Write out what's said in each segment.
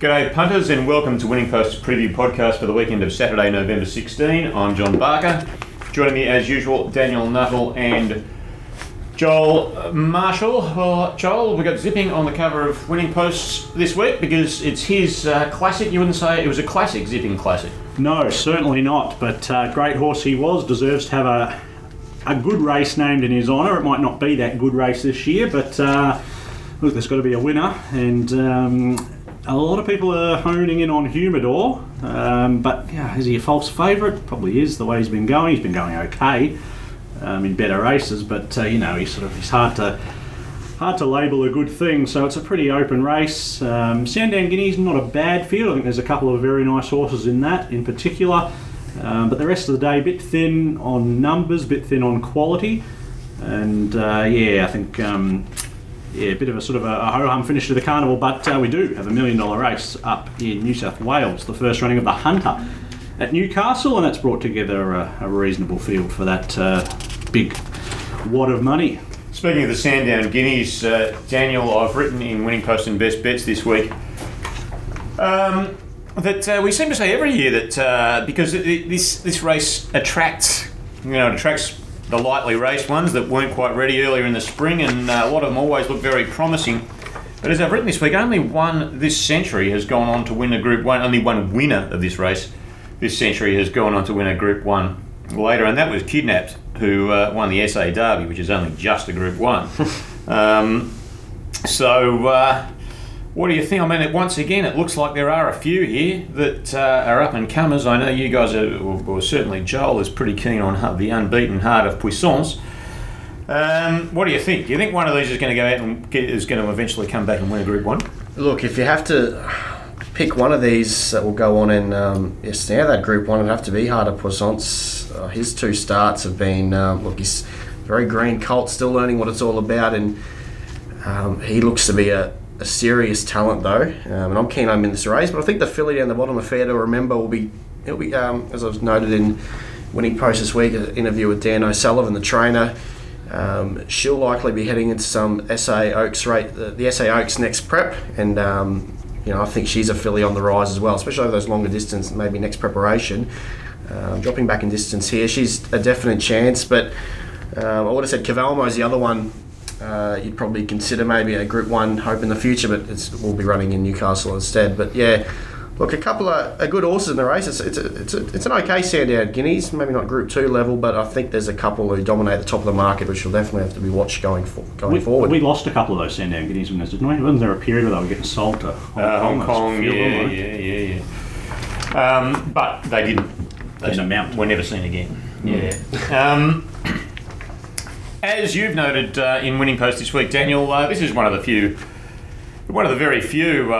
G'day punters and welcome to Winning Post's preview podcast for the weekend of Saturday, November 16. I'm John Barker. Joining me as usual, Daniel Nuttall and Joel Marshall. Well, Joel, we got Zipping on the cover of Winning Posts this week because it's his classic. You wouldn't say it was a classic, Zipping classic? No, certainly not, but great horse he was, deserves to have a good race named in his honour. It might not be that good race this year, but look, there's got to be a winner, and a lot of people are honing in on Humidor, but yeah, is he a false favourite? Probably is, the way he's been going. He's been going okay in better races, but he's hard to label a good thing. So it's a pretty open race. Sandown Guinea's not a bad field. I think there's a couple of very nice horses in that, in particular. But the rest of the day, a bit thin on numbers, a bit thin on quality, and I think. A bit of a sort of a ho-hum finish to the carnival, but we do have $1 million race up in New South Wales, the first running of the Hunter at Newcastle, and that's brought together a reasonable field for that big wad of money. Speaking of the Sandown Guineas, Daniel, I've written in Winning Post and Best Bets this week that we seem to say every year that because this race attracts the lightly raced ones that weren't quite ready earlier in the spring, and a lot of them always look very promising. But as I've written this week, only one this century has gone on to win a Group 1. Only one winner of this race this century has gone on to win a Group 1 later, and that was Kidnapped, who won the SA Derby, which is only just a Group 1. What do you think? I mean, once again, it looks like there are a few here that are up-and-comers. I know you guys or certainly Joel is pretty keen on the unbeaten Heart of Puissance. What do you think? Do you think one of these is going to go out and is going to eventually come back and win a Group 1? Look, if you have to pick one of these that will go on and snare that Group 1, it'd have to be Heart of Puissance. His two starts have been, he's very green colt, still learning what it's all about, and he looks to be a serious talent though, and I'm keen on him in this race. But I think the filly down the bottom, Affair to Remember, will be as I was noted in Winning Post this week, an interview with Dan O'Sullivan, the trainer. She'll likely be heading into some SA Oaks the SA Oaks next prep, and I think she's a filly on the rise as well, especially over those longer distance, maybe next preparation. Dropping back in distance here, she's a definite chance. But I would have said Cavalmo is the other one. You'd probably consider maybe a Group 1 hope in the future, but we'll be running in Newcastle instead. But yeah, look, a couple of good horses in the race. It's an okay Sandown Guineas, maybe not Group 2 level, but I think there's a couple who dominate the top of the market, which will definitely have to be watched going forward. We lost a couple of those Sandown Guineas winners, didn't we? Wasn't there a period where they were getting sold to Hong Kong? Yeah. But they didn't. They amount. Were never seen again. Yeah. As you've noted in Winning Post this week, Daniel, this is one of the very few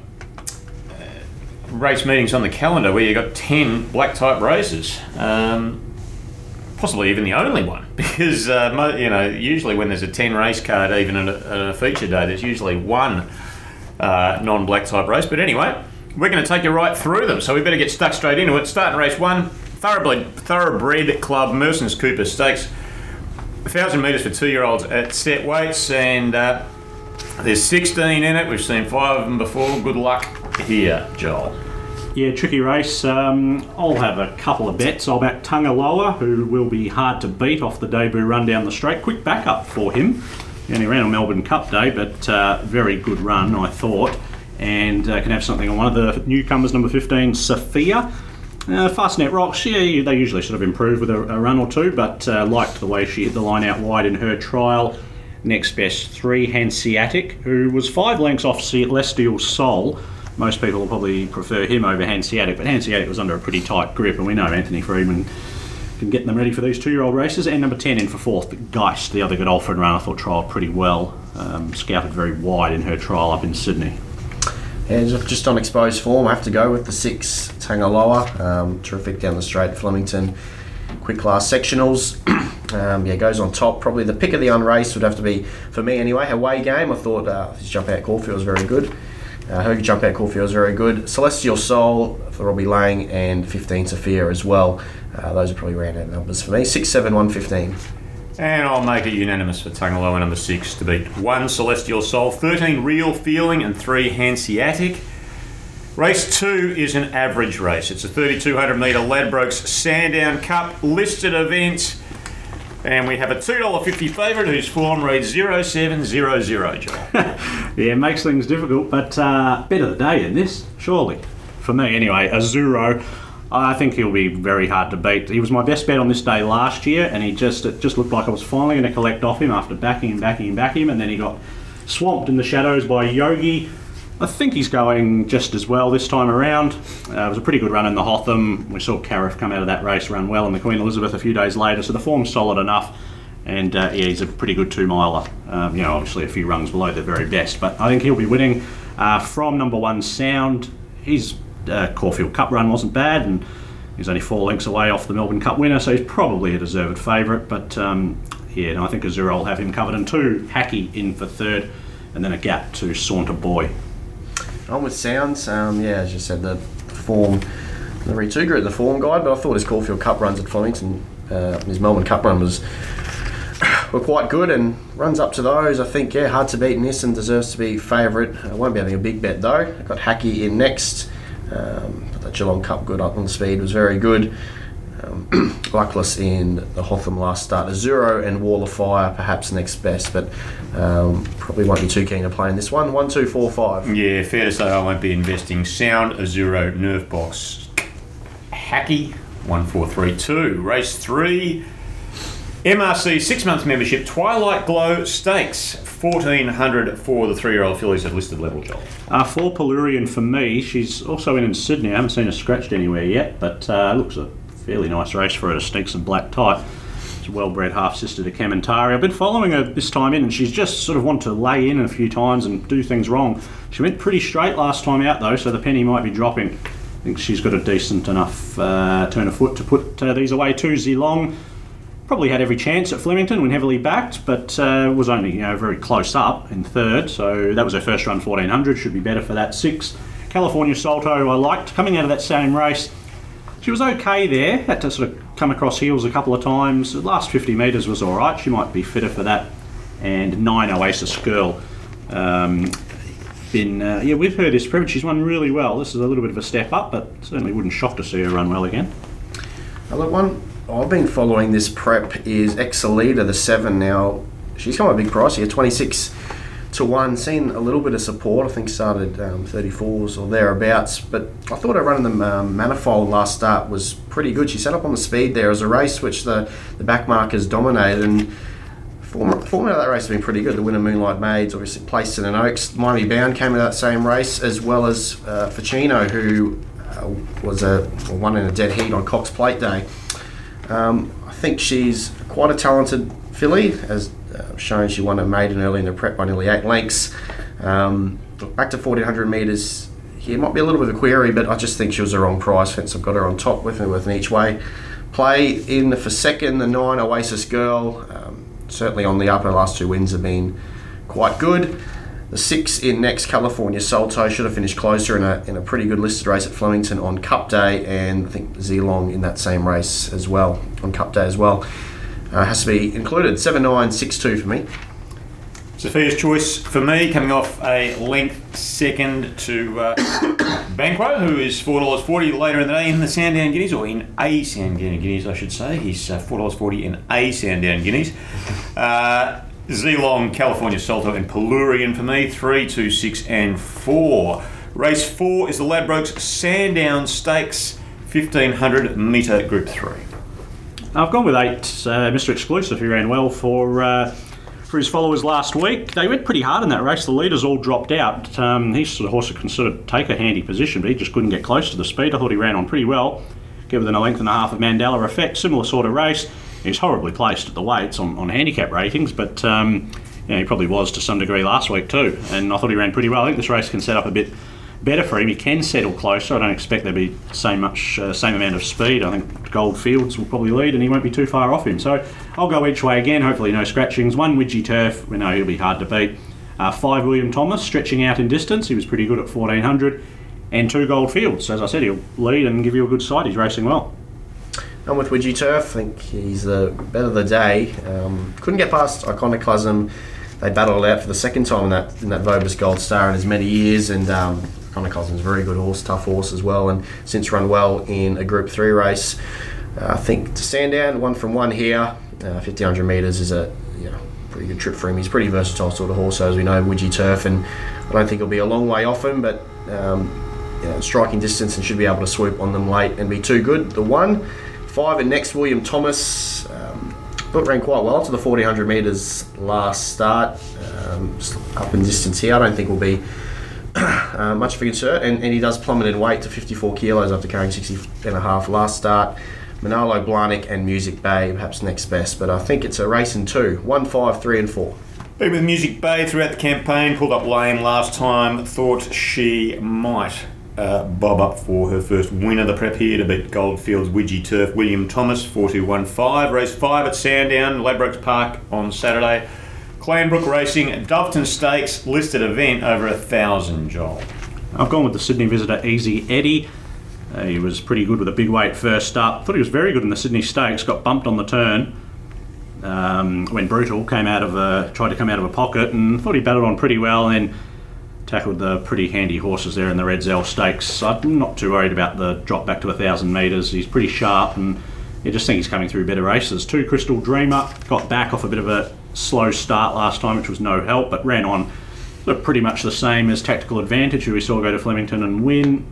race meetings on the calendar where you've got 10 black type races. Possibly even the only one, because usually when there's a 10 race card, even at a feature day, there's usually one non-black type race. But anyway, we're going to take you right through them, so we better get stuck straight into it. Starting race 1, Thoroughbred Club Merson's Cooper Stakes. 1,000 metres for 2-year-olds at set weights, and there's 16 in it. We've seen 5 of them before. Good luck here, Joel. Yeah, tricky race. I'll have a couple of bets. I'll back Tungaloa, who will be hard to beat off the debut run down the straight. Quick backup for him. He only ran on Melbourne Cup Day, but very good run, I thought. And can have something on one of the newcomers, number 15, Sophia. Fastnet Rocks, they usually should have improved with a run or two, but liked the way she hit the line out wide in her trial. Next best 3, Hanseatic, who was 5 lengths off Celestial Soul. Most people will probably prefer him over Hanseatic, but Hanseatic was under a pretty tight grip, and we know Anthony Freedman can get them ready for these 2-year-old races. And number 10 in for 4th, Geist, the other good Alfred run, I thought trialled pretty well. Scouted very wide in her trial up in Sydney. And just on exposed form, I have to go with the 6, Tungaloa. Terrific down the straight, Flemington. Quick class sectionals. Goes on top. Probably the pick of the unraced would have to be, for me anyway, Away Game. I thought his jump out Caulfield was very good. Her jump out Caulfield was very good. Celestial Soul for Robbie Lang, and 15 Sophia as well. Those are probably round out numbers for me. 6, 7, 1, 15. And I'll make it unanimous for Tungaloa number 6 to beat 1 Celestial Soul, 13 Real Feeling and 3 Hanseatic. Race 2 is an average race. It's a 3,200 metre Ladbrokes Sandown Cup listed event. And we have a $2.50 favourite whose form reads 0700, Joel. Yeah, it makes things difficult, but better the day in this, surely. For me, anyway, Azuro, I think he'll be very hard to beat. He was my best bet on this day last year, and it just looked like I was finally going to collect off him after backing him, and then he got swamped in the shadows by Yogi. I think he's going just as well this time around. It was a pretty good run in the Hotham. We saw Cariff come out of that race, run well in the Queen Elizabeth a few days later, so the form's solid enough. And yeah, he's a pretty good two-miler. Obviously a few rungs below the very best, but I think he'll be winning from number 1 Sound. His Caulfield Cup run wasn't bad, and he's only 4 lengths away off the Melbourne Cup winner, so he's probably a deserved favourite. But yeah, no, I think Azura will have him covered in 2. Hackey in for 3rd, and then a gap to Saunter Boy. On with Sounds, as you said, the form, not really too good at the form guide, but I thought his Caulfield Cup runs at Flemington, his Melbourne Cup run were quite good, and runs up to those, I think, hard to beat in this and deserves to be favourite. I won't be having a big bet though. I've got Hackey in next. The Geelong Cup good up on speed was very good. Luckless in the Hotham last start. Azuro and Wall of Fire perhaps next best, but probably won't be too keen to play in this one. 1, 2, 4, 5. Yeah, fair to say I won't be investing. Sound, Azuro, Nerve Box, Hackey, 1, 4, 3, 2. Race 3, MRC 6-month membership, Twilight Glow Stakes, 1,400 for the 3-year-old fillies at listed level, Joel. For Pelurian for me, she's also in Sydney. I haven't seen her scratched anywhere yet, but looks a fairly nice race for her to Stinks and Black Tie. She's a well-bred half-sister to Kamantari. I've been following her this time in, and she's just sort of wanted to lay in a few times and do things wrong. She went pretty straight last time out, though, so the penny might be dropping. I think she's got a decent enough turn of foot to put these away too. Zilong probably had every chance at Flemington when heavily backed, but was only very close up in 3rd, so that was her first run, 1,400. Should be better for that. 6, California Salto, I liked. Coming out of that same race, she was okay there, had to sort of come across heels a couple of times. The last 50 metres was alright, she might be fitter for that. And 9, Oasis Girl. We've heard this prep, she's run really well. This is a little bit of a step up, but certainly wouldn't shock to see her run well again. Another one I've been following this prep is Exalita, the 7 now. She's come a big price here, 26 to 1. Seen a little bit of support, I think started 34s or thereabouts, but I thought her run in the Manifold last start was pretty good. She set up on the speed there as a race which the back markers dominated, and form out of that race has been pretty good. The winner, Moonlight Maids, obviously placed in an Oaks. Miami Bound came in that same race, as well as Ficino, who was won in a dead heat on Cox Plate Day. I think she's quite a talented filly, as shown. She won a maiden early in the prep by nearly 8 lengths. Back to 1,400 metres here might be a little bit of a query, but I just think she was the wrong price. Hence I've got her on top with an each way play. In for 2nd, the 9, Oasis Girl, certainly on the up. Her last 2 wins have been quite good. The 6 in next, California Salto, should have finished closer in a pretty good listed race at Flemington on Cup Day, and I think Zilong in that same race as well, on Cup Day as well. Has to be included. 7, 9, 6, 2 for me. Sophia's choice for me, coming off a length second to Banquo, who is $4.40 later in the day in the Sandown Guineas, or in a Sandown Guineas, I should say. He's $4.40 in a Sandown Guineas. Zilong, California Salto, and Pelurian for me, 3, 2, 6, and 4. Race 4 is the Ladbrokes Sandown Stakes, 1,500 metre Group 3. I've gone with 8, Mr. Exclusive, who ran well for his followers last week. They went pretty hard in that race. The leaders all dropped out. He's sort of horse that can sort of take a handy position, but he just couldn't get close to the speed. I thought he ran on pretty well, given a length and a half of Mandela Effect. Similar sort of race. He's horribly placed at the weights on handicap ratings, but he probably was to some degree last week too. And I thought he ran pretty well. I think this race can set up a bit better for him. He can settle closer. I don't expect there'll be same amount of speed. I think Goldfields will probably lead, and he won't be too far off him. So I'll go each way again. Hopefully no scratchings. 1, Widgie Turf. We know he'll be hard to beat. 5, William Thomas, stretching out in distance. He was pretty good at 1,400. And 2, Goldfields. As I said, he'll lead and give you a good sight. He's racing well. I'm with Widgie Turf. I think he's the bet of the day. Couldn't get past Iconoclasm. They battled it out for the second time in that Vobis Gold Star in as many years, and Connor Cousins, very good horse, tough horse as well, and since run well in a Group 3 race. I think to Sandown, 1 from 1 here. 1500 metres is a pretty good trip for him. He's a pretty versatile sort of horse, so as we know, Widgie Turf, and I don't think he'll be a long way off him, but striking distance and should be able to swoop on them late and be too good. The 1, 5 and next, William Thomas. Thought ran quite well to the 1400 metres last start. Just up in distance here, I don't think will be much of a concern, and he does plummet in weight to 54 kilos after carrying 60.5 last start. Manalo Blahnik and Music Bay perhaps next best, but I think it's a race in 2, 1, 5, 3 and 4. Been with Music Bay throughout the campaign, pulled up lame last time, thought she might bob up for her first win of the prep here to beat Goldfields Widgie Turf William Thomas 4215. Race 5 at Sandown, Ladbrokes Park on Saturday. Clanbrook Racing, Doveton Stakes, listed event over 1,000, Joel. I've gone with the Sydney visitor Easy Eddie. He was pretty good with a big weight first start. Thought he was very good in the Sydney Stakes. Got bumped on the turn when Brutal tried to come out of a pocket, and thought he battled on pretty well, and then tackled the pretty handy horses there in the Red Zell Stakes. I'm not too worried about the drop back to 1,000 metres. He's pretty sharp, and I just think he's coming through better races. 2 Crystal Dreamer got back off a bit of a slow start last time, which was no help, but ran on pretty much the same as Tactical Advantage, who we saw go to Flemington and win.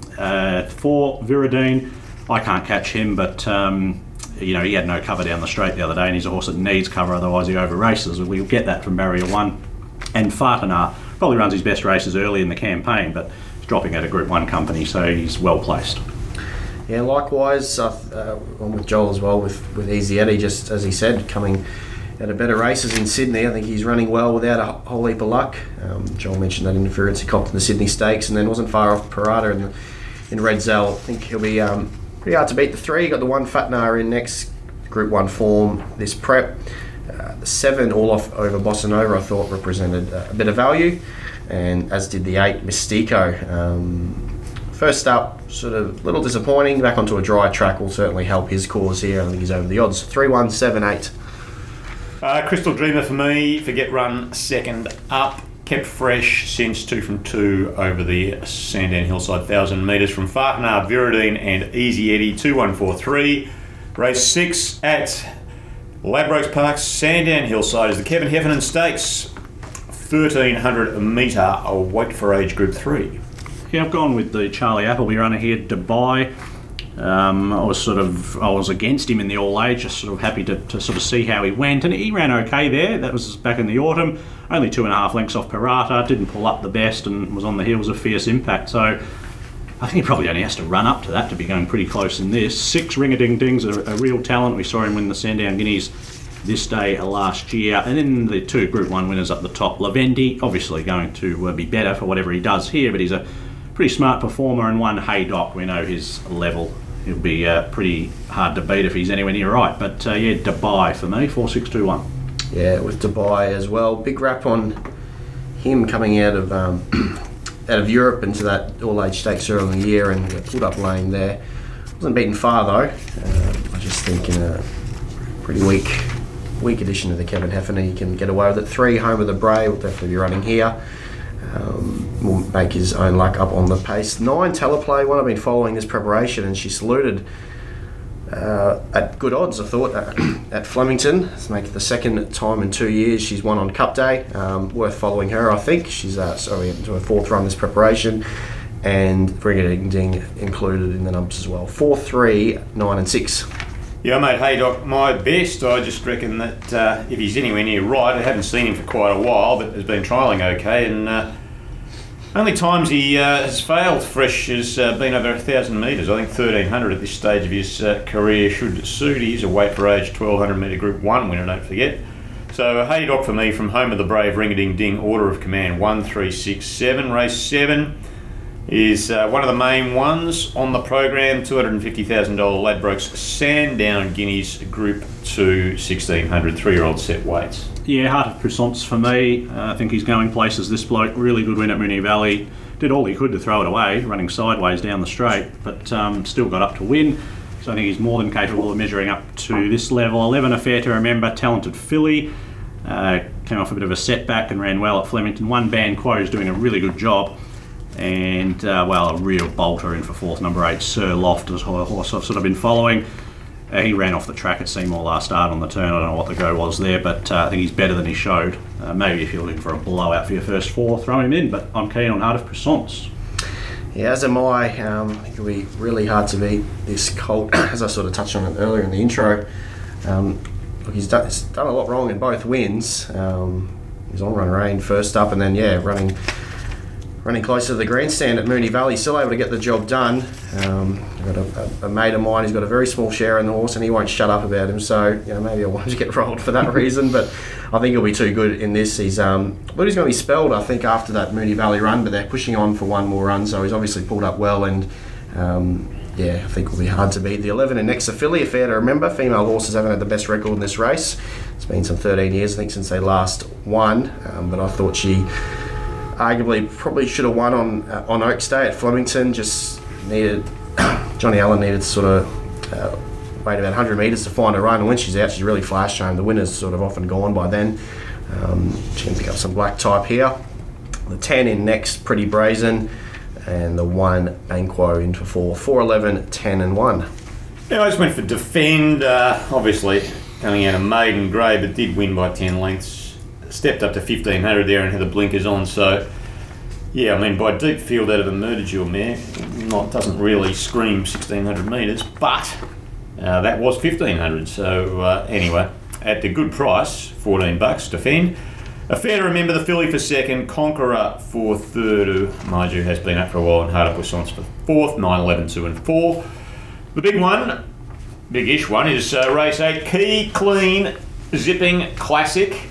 4 Viridine, I can't catch him, but he had no cover down the straight the other day, and he's a horse that needs cover, otherwise he over races. We'll get that from Barrier 1. And Fartanar probably runs his best races early in the campaign, but he's dropping at a Group 1 company, so he's well placed. Yeah, likewise, I'm with Joel as well with Easy Eddie, just as he said, coming out of better races in Sydney. I think he's running well without a whole heap of luck. Joel mentioned that interference he copped in the Sydney Stakes, and then wasn't far off Parata in Red Zell. I think he'll be pretty hard to beat the 3. Got the 1 Fatnar in next, Group 1 form this prep. The 7 All Off over Bossa Nova I thought represented a bit of value, and as did the 8 Mystico. First up, sort of a little disappointing. Back onto a dry track will certainly help his cause here. I think he's over the odds. 3, 1, 7, 8. Crystal Dreamer for me, forget run second up. Kept fresh since 2 from 2 over the Sandown Hillside 1,000 metres from Fartanar, Viridine and Easy Eddie. 2, 1, 4, 3. Race 6 at Ladbrokes Park, Sandown Hillside is the Kevin Heffernan Stakes. 1,300 metre weight for age Group 3. Yeah, I've gone with the Charlie Appleby runner here, Dubai. I was against him in the all age, just sort of happy to sort of see how he went, and he ran okay there. That was back in the autumn, only 2.5 lengths off Parata, didn't pull up the best, and was on the heels of Fierce Impact. So I think he probably only has to run up to that to be going pretty close in this. 6 Ring-a-Ding-Ding's a real talent. We saw him win the Sandown Guineas this day last year, and then the 2 Group 1 winners up the top. Lavendi, obviously going to be better for whatever he does here, but he's a pretty smart performer, and 1 Haydock, we know his level. He'll be pretty hard to beat if he's anywhere near right. But Dubai for me, 4-6-2-1. Yeah, with Dubai as well. Big rap on him coming out of Europe into that all-age stakes early in the year, and pulled up lane there. Wasn't beaten far though. I just think in a pretty weak edition of the Kevin Heffernan, he can get away with it. 3 Home of the Bray will definitely be running here. Will make his own luck up on the pace. 9 Teleplay, one I've been following this preparation, and she saluted at good odds, I thought, at Flemington. It's make it the second time in 2 years she's won on Cup Day. Worth following her, I think. She's into her 4th run this preparation, and Ring-a-Ding-Ding included in the numbers as well. 4, 3, 9 and 6. Yeah, I made Haydock my best. I just reckon that if he's anywhere near right, I haven't seen him for quite a while, but has been trialling okay, and only times he has failed fresh has been over 1,000 metres. I think 1,300 at this stage of his career should suit. He's a weight for age 1,200 metre Group 1 winner, don't forget. So Haydock for me from Home of the Brave, Ring-a-Ding-Ding, Order of Command 1, 3, 6, 7. Race 7 is one of the main ones on the program. $250,000 Ladbrokes Sandown Guineas Group 2, 1,600 3-year-old set weights. Yeah, Heart of Puissance for me. I think he's going places, this bloke. Really good win at Moonee Valley. Did all he could to throw it away, running sideways down the straight, but still got up to win. So I think he's more than capable of measuring up to this level. 11 Affair to Remember, talented filly. Came off a bit of a setback and ran well at Flemington. 1 Ban Quo's doing a really good job. And, a real bolter in for fourth, number 8, Sir Loft, is a horse I've sort of been following. He ran off the track at Seymour last start on the turn. I don't know what the go was there, but I think he's better than he showed. Maybe if you're looking for a blowout for your first 4, throw him in, but I'm keen on Heart of Croissance. Yeah, as am I. I think it'll be really hard to beat this colt, as I sort of touched on it earlier in the intro. Look, he's done a lot wrong in both wins. He's on run rain first up, and then running close to the grandstand at Moonee Valley, still able to get the job done. I've got a mate of mine who's got a very small share in the horse, and he won't shut up about him. So maybe I want him to get rolled for that reason, but I think he'll be too good in this. He's going to be spelled, I think, after that Moonee Valley run, but they're pushing on for one more run, so he's obviously pulled up well, and I think it'll be hard to beat. The 11 and next Ophelia, fair to remember. Female horses haven't had the best record in this race. It's been some 13 years, I think, since they last won, but I thought she arguably probably should have won on Oaks Day at Flemington. Just needed Johnny Allen needed to sort of wait about 100 metres to find a run, and when she's out, she's really flash home. The winner's sort of often gone by then. She can pick up some black type here. The 10 in next, Pretty Brazen, and the 1 Banquo in for 4. 4, 11, 10 and 1. Yeah, I just went for Defend, obviously coming out of maiden grey, but did win by 10 lengths. Stepped up to 1500 there and had the blinkers on, so yeah, I mean, by deep field out of a Murder mare, doesn't really scream 1600 metres, but that was 1500, so anyway, at the good price, $14, Defend. A fair to remember, the filly for second, Conqueror for third, who mind you has been up for a while, and Heart of Croissance for fourth, 9, 11, 2 and 4. The big one, big-ish one, is race 8, Key Clean Zipping Classic.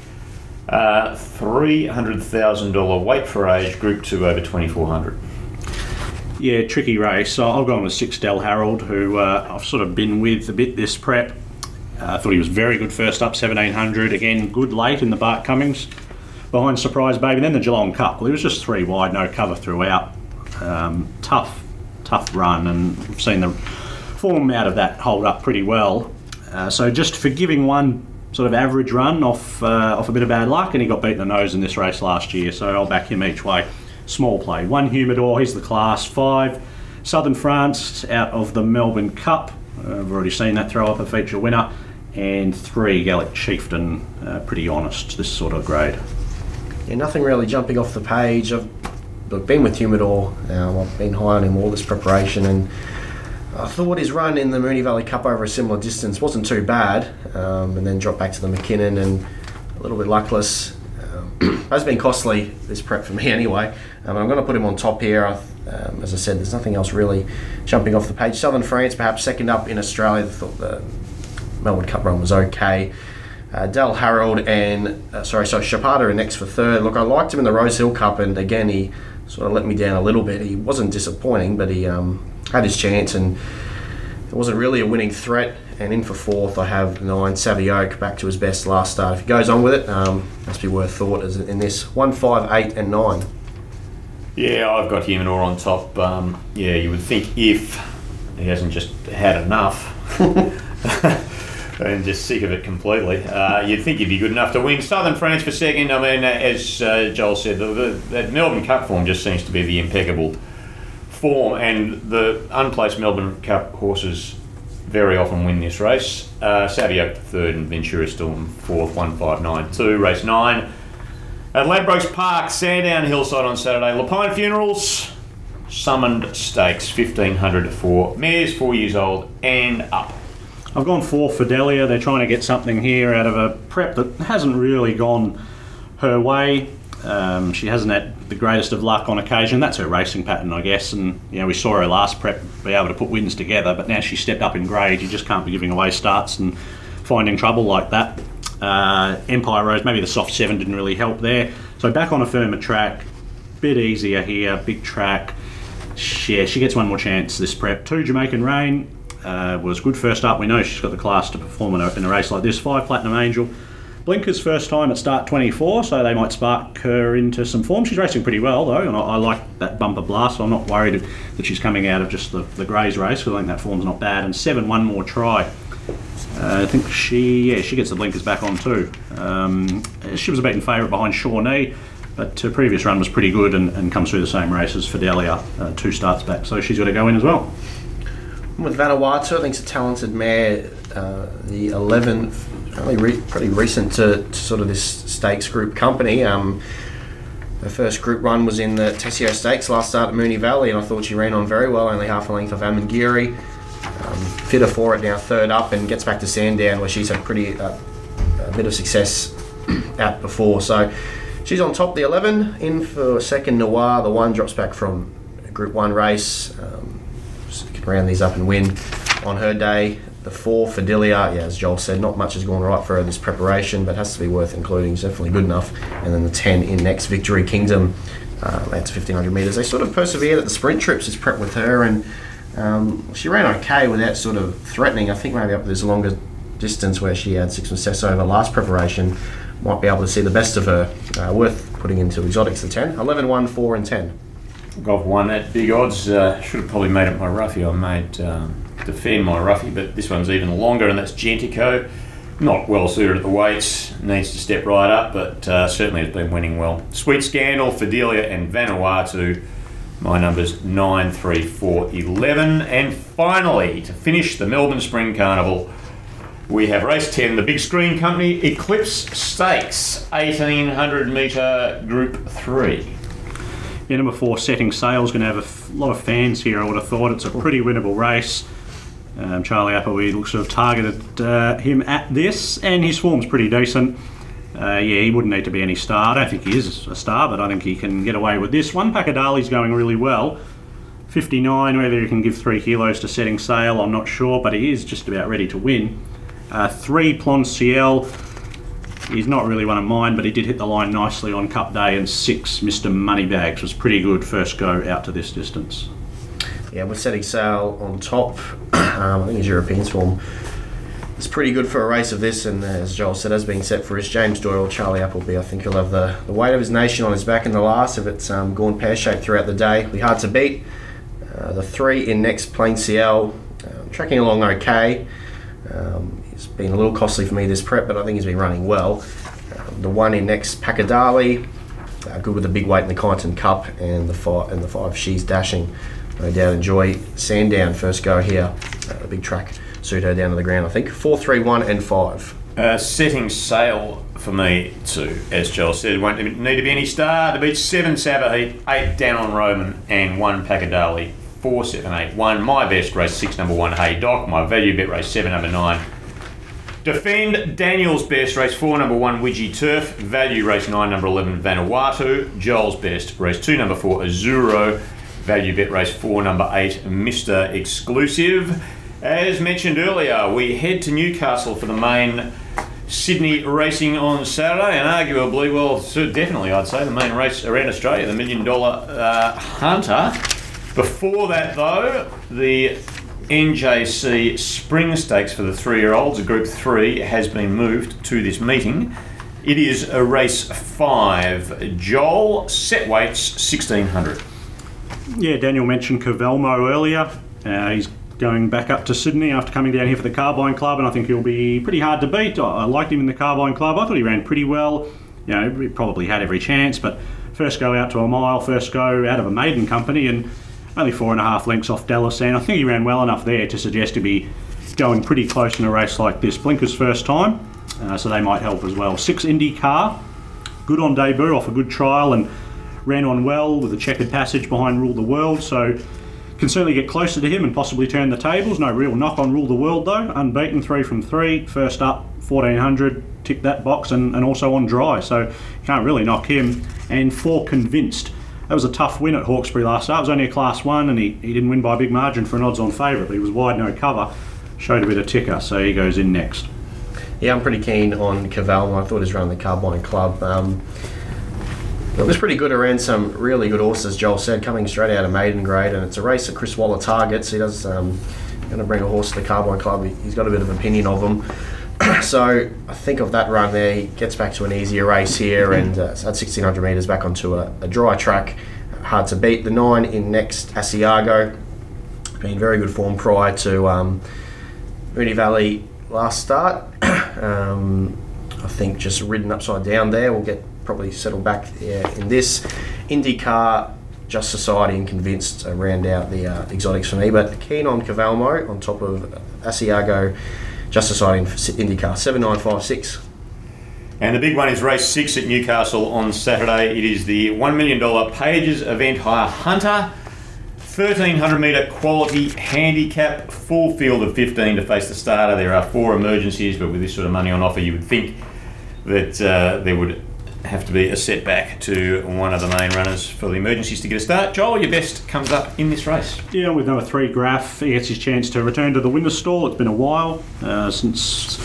$300,000 weight for age, Group 2 over 2400. Yeah, tricky race. So I've gone with 6 Del Harold, who I've sort of been with a bit this prep. I thought he was very good first up, 1700. Again, good late in the Bart Cummings. Behind Surprise Baby, then the Geelong Cup. Well, he was just 3 wide, no cover throughout. Tough run, and we've seen the form out of that hold up pretty well. So just for giving one sort of average run off a bit of bad luck, and he got beat in the nose in this race last year, so I'll back him each way. Small play. 1 Humidor, he's the class. 5 Southern France out of the Melbourne Cup. I've already seen that throw up a feature winner. And 3 Gallic Chieftain, pretty honest, this sort of grade. Yeah, nothing really jumping off the page. I've been with Humidor. I've been high on him all this preparation, and I thought his run in the Moonee Valley Cup over a similar distance wasn't too bad, and then dropped back to the McKinnon and a little bit luckless. Has been costly, this prep for me anyway. I'm going to put him on top here. As I said, there's nothing else really jumping off the page. Southern France, perhaps second up in Australia. I thought the Melbourne Cup run was okay. Del Harold and Chapada in next for third. Look, I liked him in the Rose Hill Cup, and again he sort of let me down a little bit. He wasn't disappointing, but he had his chance, and it wasn't really a winning threat. And in for fourth, I have 9 Savvy Oak, back to his best last start. If he goes on with it, must be worth thought as in this 1, 5, 8 and 9. Yeah, I've got Humidor on top. You would think if he hasn't just had enough and just sick of it completely, you'd think he'd be good enough to win. Southern France for second. I mean, as Joel said, that Melbourne Cup form just seems to be the impeccable form, and the unplaced Melbourne Cup horses very often win this race. Savvy Oak third and Ventura Storm fourth, 1, 5, 9, 2. Race 9 at Ladbrokes Park, Sandown Hillside on Saturday. Lapine Funerals, Summoned Stakes, 1500 for mares 4 years old and up. I've gone 4 Fidelia. They're trying to get something here out of a prep that hasn't really gone her way. She hasn't had the greatest of luck on occasion. That's her racing pattern, I guess. And we saw her last prep be able to put wins together, but now she's stepped up in grade. You just can't be giving away starts and finding trouble like that. Empire Rose, maybe the soft 7 didn't really help there. So back on a firmer track, bit easier here, big track. Yeah, she gets one more chance this prep. 2 Jamaican Rain was good first up. We know she's got the class to perform in a race like this. 5 Platinum Angel. Blinkers first time at start 24, so they might spark her into some form. She's racing pretty well though, and I like that bumper blast, so I'm not worried that she's coming out of just the Greys race, because I think that form's not bad. And 7 One More Try. I think she gets the blinkers back on too. She was a beaten favourite behind Shawnee, But her previous run was pretty good and comes through the same race as Fidelia 2 starts back, so she's got to go in as well. With Vanuatu, I think it's a talented mare. The 11, pretty recent to sort of this stakes group company. Her first group run was in the Tessio Stakes last start at Moonee Valley, and I thought she ran on very well, only half a length of Amangiri. Fitter for it, now third up, and gets back to Sandown where she's had a bit of success at before. So she's on top, the 11. In for second, Noir. The 1 drops back from a Group 1 race. Can round these up and win on her day. The 4, Fidelia, as Joel said, not much has gone right for her this preparation, but has to be worth including. It's definitely good enough. And then the 10 in next, Victory Kingdom, out to 1,500 metres. They sort of persevered at the sprint trips, this prep with her, and she ran okay without sort of threatening. I think maybe up this longer distance where she had 6 success over last preparation, might be able to see the best of her. Worth putting into exotics, the 10. 11, 1, 4 and 10. Golf 1 at big odds. Should have probably made it my roughie. I made defend my roughie, but this one's even longer, and that's Gentico. Not well suited at the weights, needs to step right up, but certainly has been winning well. Sweet Scandal, Fidelia and Vanuatu. My numbers 9, 3, 4, 11. And finally, to finish the Melbourne Spring Carnival, we have race 10, the big screen company, Eclipse Stakes, 1,800 metre Group 3. Yeah, number 4, Setting Sail, is going to have a lot of fans here, I would have thought. It's a pretty winnable race. Charlie Appleby looks to have targeted him at this, and his form's pretty decent. He wouldn't need to be any star. I don't think he is a star, but I think he can get away with this one. Pakadali's going really well. 59, whether he can give 3 kilos to Setting Sail, I'm not sure, but he is just about ready to win. 3, Plon he's not really one of mine, but he did hit the line nicely on Cup Day, and 6, Mr. Moneybags, was pretty good first go out to this distance. Yeah, we're Setting Sail on top. I think his Europeans form is pretty good for a race of this, and as Joel said, has been set for his James Doyle, Charlie Appleby. I think he'll have the weight of his nation on his back in the last if it's gone pear-shaped throughout the day. It'll be hard to beat. The 3 in next, Plain CL, tracking along okay. It's been a little costly for me this prep, but I think he's been running well. The 1 in next, Pakadali, good with the big weight in the Kyneton Cup, and the 5, She's Dashing. No doubt enjoy Sandown first go here. A big track suit her down to the ground, I think. 4, 3, 1 and 5. Setting Sail for me too, as Joel said. Won't need to be any star to beat 7 Sabaheat, 8 Down on Roman, and 1 Pakadali. 4, 7, 8, 1. My best race 6, number 1 Hey Doc. My value bet race 7, number 9. Defend Daniel's best race 4, number 1 Widgie Turf. Value race 9, number 11 Vanuatu. Joel's best race 2, number 4 Azuro. Value bet race 4, number 8 Mr. Exclusive. As mentioned earlier, we head to Newcastle for the main Sydney racing on Saturday, and arguably, well, so definitely I'd say the main race around Australia, the $1 Million Hunter. Before that though, the NJC Spring Stakes for the 3-year-olds, Group 3, has been moved to this meeting. It is a race 5. Joel, set weights 1,600. Yeah, Daniel mentioned Covelmo earlier. He's going back up to Sydney after coming down here for the Carbine Club, and I think he'll be pretty hard to beat. I liked him in the Carbine Club. I thought he ran pretty well. You know, he probably had every chance, but first go out to a mile, first go out of a maiden company, and only 4.5 lengths off Delasan. I think he ran well enough there to suggest he'd be going pretty close in a race like this. Blinker's first time, so they might help as well. 6 IndyCar, good on debut, off a good trial, and ran on well with a checkered passage behind Rule the World, so can certainly get closer to him and possibly turn the tables. No real knock on Rule the World though. Unbeaten 3 from 3, first up 1,400, tick that box, and also on dry, so can't really knock him. And 4 Convinced. That was a tough win at Hawkesbury last start. It was only a Class 1, and he didn't win by a big margin for an odds-on favourite, but he was wide, no cover. Showed a bit of ticker, so he goes in next. Yeah, I'm pretty keen on Covelmo. I thought he was running the Carbine Club. It was pretty good around some really good horses, Joel said, coming straight out of maiden grade, and it's a race that Chris Waller targets. He does going to bring a horse to the Carbine Club. He's got a bit of opinion of them. So I think of that run there, he gets back to an easier race here, and at 1,600 metres back onto a dry track. Hard to beat. The 9 in next, Asiago. Been very good form prior to Moonee Valley last start. I think just ridden upside down there will get probably settle back in this. IndyCar, Just Society and Convinced round out the exotics for me, but keen on Cavalmo on top of Asiago, Just Society and IndyCar. 7,956. And the big one is race 6 at Newcastle on Saturday. It is the $1 million Pages Event Hire Hunter. 1,300 metre quality handicap, full field of 15 to face the starter. There are 4 emergencies, but with this sort of money on offer, you would think that there would have to be a setback to one of the main runners for the emergencies to get a start. Joel, your best comes up in this race. Yeah, with number 3, Graf, he gets his chance to return to the winner's stall. It's been a while, since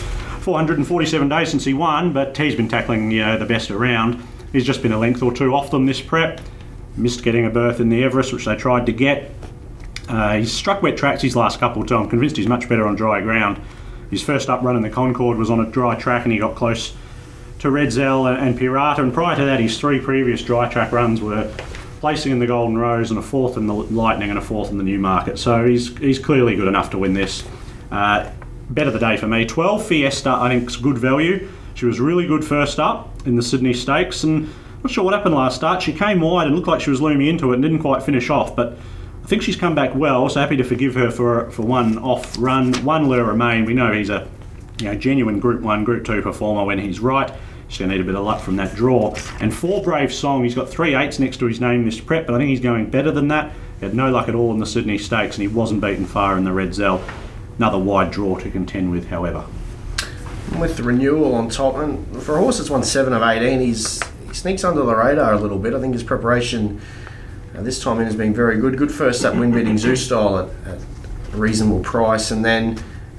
447 days since he won, but he's been tackling the best around. He's just been a length or 2 off them this prep. Missed getting a berth in the Everest, which they tried to get. He's struck wet tracks his last couple of times. I'm convinced he's much better on dry ground. His first up run in the Concord was on a dry track and he got close to Redzel and Pirata, and prior to that his 3 previous dry track runs were placing in the Golden Rose and a 4th in the Lightning and a 4th in the Newmarket. So he's clearly good enough to win this. Bet of the day for me, 12 Fiesta, I think is good value. She was really good first up in the Sydney Stakes, and not sure what happened last start. She came wide and looked like she was looming into it and didn't quite finish off, but I think she's come back well, so happy to forgive her for one off run. 1 let her remain. We know he's a genuine Group 1, Group 2 performer when he's right. She's going to need a bit of luck from that draw. And 4 Brave Song, he's got 3 8s next to his name this prep, but I think he's going better than that. He had no luck at all in the Sydney Stakes and he wasn't beaten far in the Redzel. Another wide draw to contend with, however. With the renewal on top, and for a horse that's won 7 of 18, he sneaks under the radar a little bit. I think his preparation this time in has been very good. Good first up win beating Zoo Style at a reasonable price, and then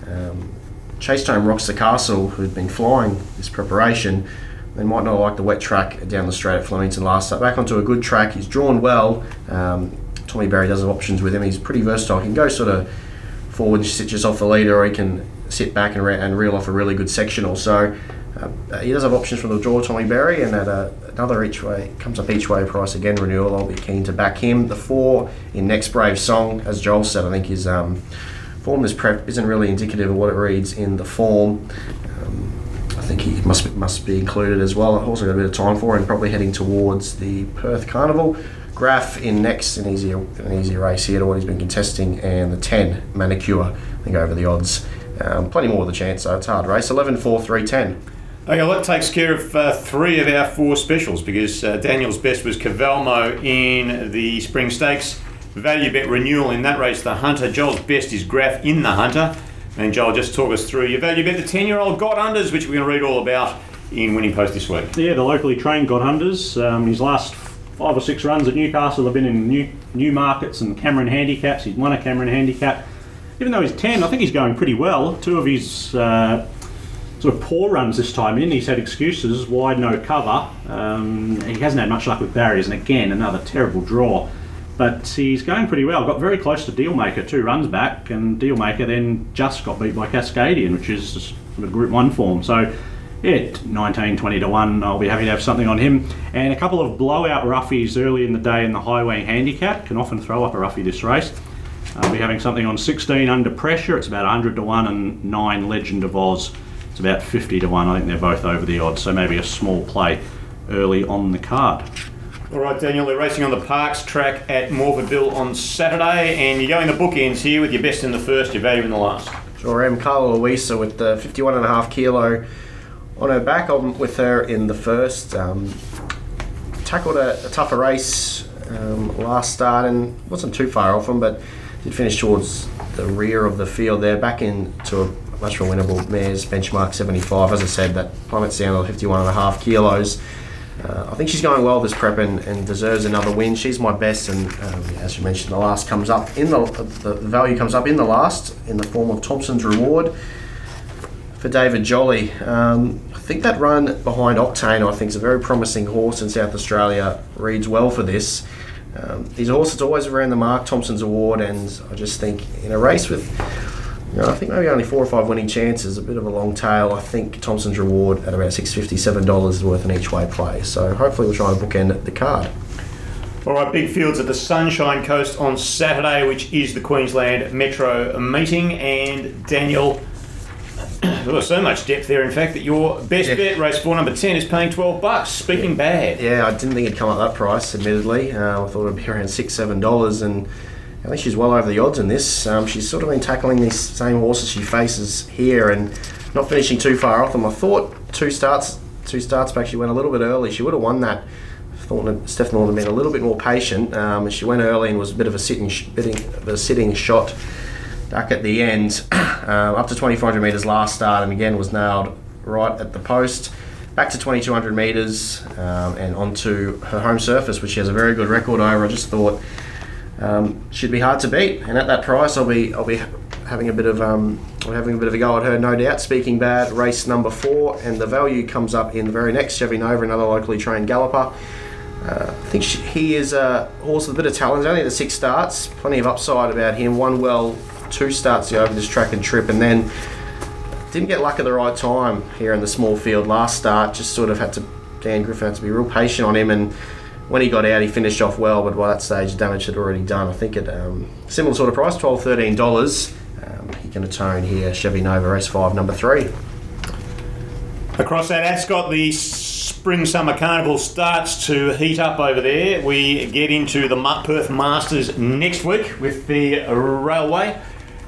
Chasestone rocks the castle, who'd been flying this preparation. They might not like the wet track down the straight at Flemington last up. Back onto a good track. He's drawn well. Tommy Barry does have options with him. He's pretty versatile. He can go sort of forward and sit just off the leader, or he can sit back and reel off a really good sectional. So he does have options from the draw, Tommy Barry, and at another each way, comes up each way price again, renewal. I'll be keen to back him. The 4 in Next Brave Song, as Joel said, I think his form this prep isn't really indicative of what it reads in the form. I think he must be included as well. I've also got a bit of time for him, probably heading towards the Perth Carnival. Graf in next, an easy race here to what he's been contesting, and the 10 Manicure, I think over the odds. Plenty more of the chance, so it's a hard race. 11, 4, 3, 10. Okay, well, that takes care of 3 of our 4 specials, because Daniel's best was Cavalmo in the Spring Stakes. Value bet renewal in that race, the Hunter. Joel's best is Graf in the Hunter. And Joel, just talk us through your value bet, the 10-year-old God Unders, which we're going to read all about in Winning Post this week. Yeah, the locally trained God Unders. His last 5 or 6 runs at Newcastle have been in new markets and Cameron handicaps. He's won a Cameron handicap. Even though he's 10, I think he's going pretty well. 2 of his sort of poor runs this time in, he's had excuses, wide no cover. He hasn't had much luck with barriers, and again, another terrible draw. But he's going pretty well. Got very close to Dealmaker 2 runs back, and Dealmaker then just got beat by Cascadian, which is sort of Group 1 form. So, yeah, 19, 20 to 1, I'll be happy to have something on him. And a couple of blowout roughies early in the day in the Highway Handicap. Can often throw up a roughie this race. I'll be having something on 16 Under Pressure. It's about 100 to 1, and 9 Legend of Oz. It's about 50 to 1. I think they're both over the odds, so maybe a small play early on the card. All right, Daniel, they're racing on the Parks track at Morphettville on Saturday, and you're going the bookends here with your best in the first, your value in the last. Sure am. Carla Luisa with the 51.5 kilo on her back. I'm with her in the first. Tackled a tougher race last start and wasn't too far off them, but did finish towards the rear of the field there, back into a much more winnable mare's benchmark 75. As I said, that plummets down to 51.5 kilos. I think she's going well this prep and deserves another win. She's my best, and as you mentioned, the last comes up in the value comes up in the last in the form of Thompson's Reward for David Jolly. I think that run behind Octane, I think, is a very promising horse in South Australia. Reads well for this. He's a horse that's always around the mark, Thompson's Award, and I just think in a race with, I think maybe only 4 or 5 winning chances, a bit of a long tail. I think Thompson's Reward at about $6.57 is worth an each way play. So hopefully we'll try and bookend the card. All right, big fields at the Sunshine Coast on Saturday, which is the Queensland Metro meeting. And Daniel, Well, so much depth there, in fact, that your best bet, race 4, number 10, is paying $12. Speaking bad. Yeah, I didn't think it'd come up that price, admittedly. I thought it'd be around $6, $7, and I think she's well over the odds in this. She's sort of been tackling these same horses she faces here and not finishing too far off them. I thought two starts back she went a little bit early. She would have won that. I thought Stephanie would have been a little bit more patient. She went early and was a bit of a sitting shot back at the end. Up to 2,400 metres last start, and again was nailed right at the post. Back to 2,200 metres and onto her home surface, which she has a very good record over. I just thought she'd be hard to beat, and at that price, I'll be having a bit of a go at her, no doubt. Speaking bad, race number 4, and the value comes up in the very next Chevy Nova, another locally trained galloper. I think he is a horse with a bit of talent. He's only at the 6 starts, plenty of upside about him. Won well 2 starts over this track and trip, and then didn't get luck at the right time here in the small field last start. Just sort of Dan Griffin had to be real patient on him, and when he got out, he finished off well, but by that stage, damage had already done. I think at similar sort of price, $12, $13. He can atone here. Chevy Nova, race 5, number 3. Across at Ascot, the Spring-Summer Carnival starts to heat up over there. We get into the Perth Masters next week with the Railway.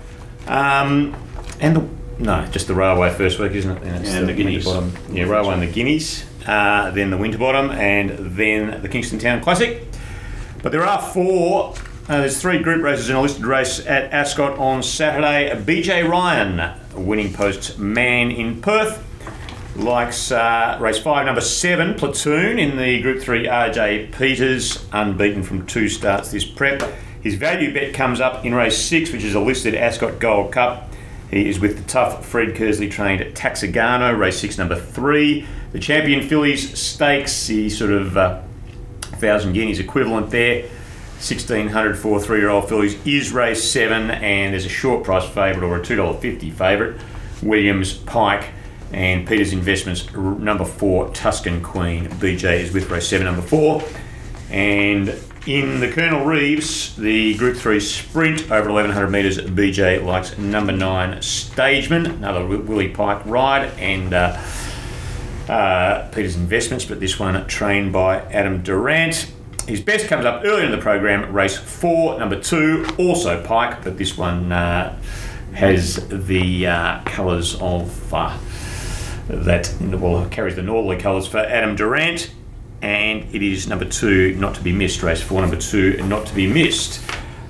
Just the Railway first week, isn't it? Then it's and the Guineas. Winterbottom. Yeah, Railway and the Guineas. Then the Winterbottom, and then the Kingston Town Classic. But there are 4. There's 3 group races and a listed race at Ascot on Saturday. BJ Ryan, winning post man in Perth, likes race 5, number 7, Platoon, in the Group 3 RJ Peters, unbeaten from 2 starts this prep. His value bet comes up in race 6, which is a listed Ascot Gold Cup. He is with the tough Fred Kersley trained Taxigano, race 6, number 3. The Champion Fillies Stakes, the sort of 1,000 guineas equivalent there. 1,600 for 3-year-old fillies is race 7, and there's a short price favourite or a $2.50 favourite, Williams, Pike, and Peters Investments number 4, Tuscan Queen. BJ is with race 7, number 4. And in the Colonel Reeves, the Group 3 Sprint over 1,100 metres, BJ likes number 9, Stageman, another Willie Pike ride, and Peters Investments, but this one trained by Adam Durant. His best comes up earlier in the program, race 4, number 2, also Pike, but this one has the colours of carries the northerly colours for Adam Durant, and it is number 2, not to be missed, race 4, number 2, not to be missed.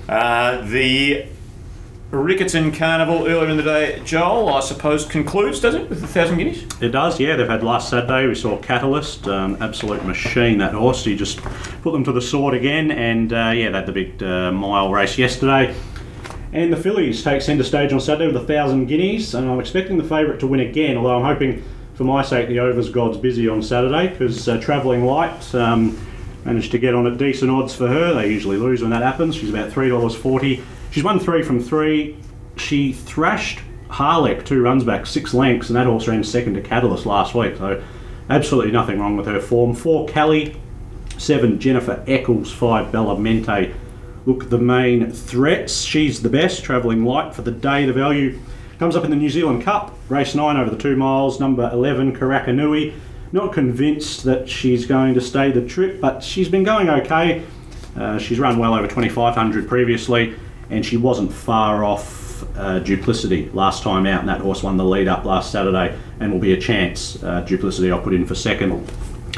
The Riccarton Carnival earlier in the day, Joel, I suppose concludes, does it, with the 1,000 guineas? It does, yeah. They've had last Saturday, we saw Catalyst, absolute machine, that horse. He just put them to the sword again, and they had the big mile race yesterday. And the fillies take centre stage on Saturday with 1,000 guineas, and I'm expecting the favourite to win again, although I'm hoping, for my sake, the Overs God's busy on Saturday, because Travelling Light managed to get on at decent odds for her. They usually lose when that happens. She's about $3.40. She's won 3 from 3. She thrashed Harlech 2 runs back, 6 lengths, and that horse ran second to Catalyst last week, so absolutely nothing wrong with her form. 4, Callie. 7, Jennifer Eccles. 5, Bella Mente. Look, the main threats. She's the best, Travelling Light for the day. The value comes up in the New Zealand Cup, race 9 over the 2 miles, number 11, Karakanui. Not convinced that she's going to stay the trip, but she's been going okay. She's run well over 2,500 previously, and she wasn't far off Duplicity last time out, and that horse won the lead up last Saturday and will be a chance. Duplicity I'll put in for second.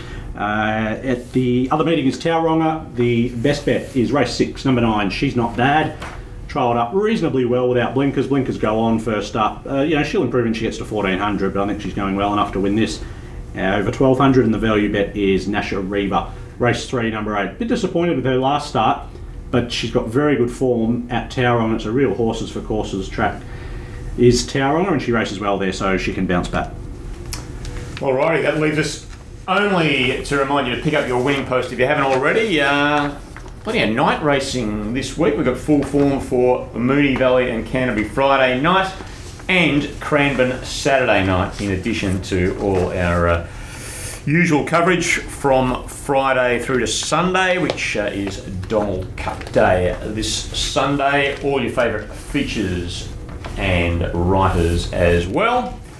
At the other meeting is Tauranga. The best bet is race 6, number 9, She's Not Bad. Trialled up reasonably well without blinkers. Blinkers go on first up. She'll improve when she gets to 1,400, but I think she's going well enough to win this. Over 1,200, and the value bet is Nasha Reva. Race 3, number 8. Bit disappointed with her last start, but she's got very good form at Tauranga. It's a real horses for courses track. Is Tauranga, and she races well there, so she can bounce back. Alrighty, that leaves us only to remind you to pick up your winning post if you haven't already. Plenty of night racing this week. We've got full form for Moonee Valley and Canterbury Friday night, and Cranbourne Saturday night, in addition to all our usual coverage from Friday through to Sunday, which is Donald Cup Day this Sunday. All your favourite features and writers as well.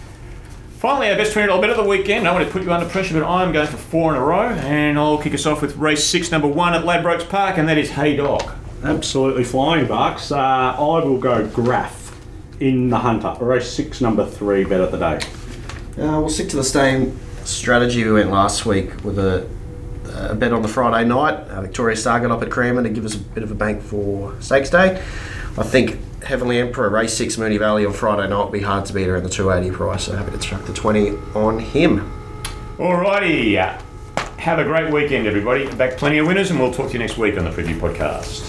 Finally, our best $20 bet of the weekend. I want to put you under pressure, but I'm going for 4 in a row, and I'll kick us off with race 6, number 1 at Ladbrokes Park, and that is Hey Dog. Absolutely flying, Bucks. I will go Graph in the Hunter. Race 6, number 3 bet of the day. We'll stick to the same strategy we went last week with a bet on the Friday night. Victoria Star got up at Cranbourne to give us a bit of a bank for Stakes Day. I think Heavenly Emperor, race 6, Mooney Valley on Friday night will be hard to beat around the 280 price, so happy to chuck the 20 on him. Alrighty. Have a great weekend, everybody. Back plenty of winners, and we'll talk to you next week on the Preview Podcast.